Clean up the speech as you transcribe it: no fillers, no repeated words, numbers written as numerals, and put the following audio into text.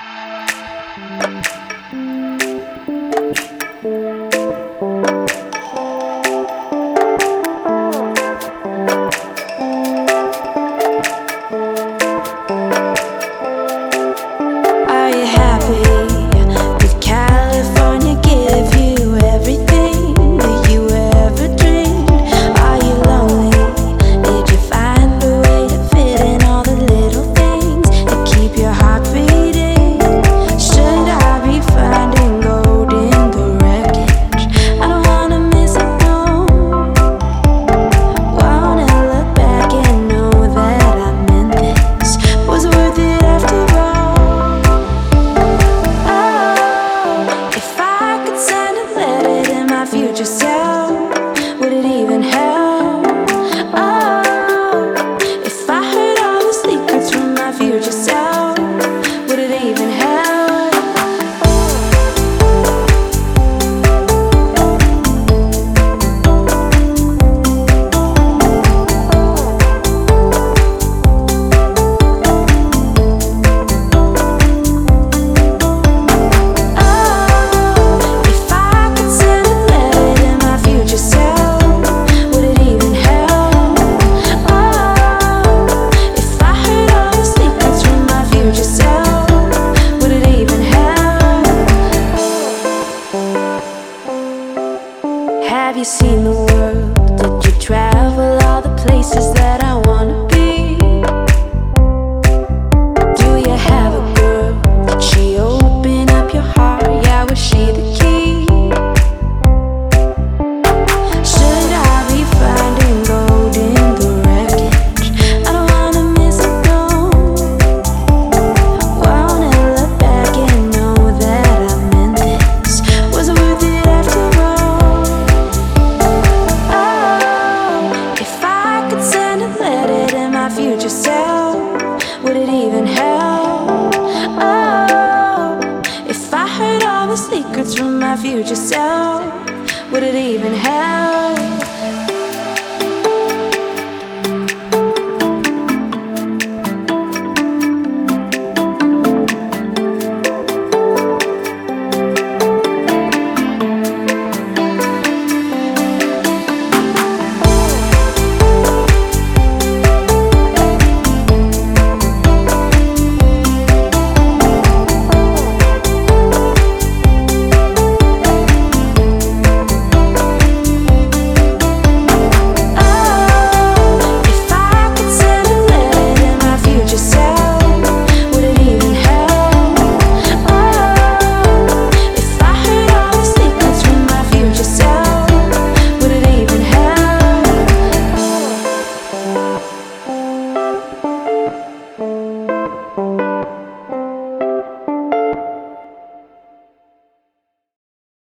Are you happy? Did California give you everything that you ever dreamed? Are you lonely? Did you find a way to fit in all the little things that keep your heart beating? Should I be finding gold in the wreckage? I don't wanna miss it, no. Wanna look back and know that I meant this was worth it after all. If I could send a letter to my future self, would it even help? Oh, if I heard all the secrets from my future self, would it even help? If I could send a letter to my future self, would it even help? Oh, if I heard all the secrets from my future self, would it even help? Have you seen the world? Did you travel all the places that I wanna be? Do you have a girl? Did she open up your heart? Yeah, was she the key? Should I be finding gold in the wreckage? I don't wanna miss it, no. Wanna look back and know that I meant this was worth it after all. Oh, if I could send a letter to my future self, would it even help? Oh, if I heard all the secrets from my future self, would it even help?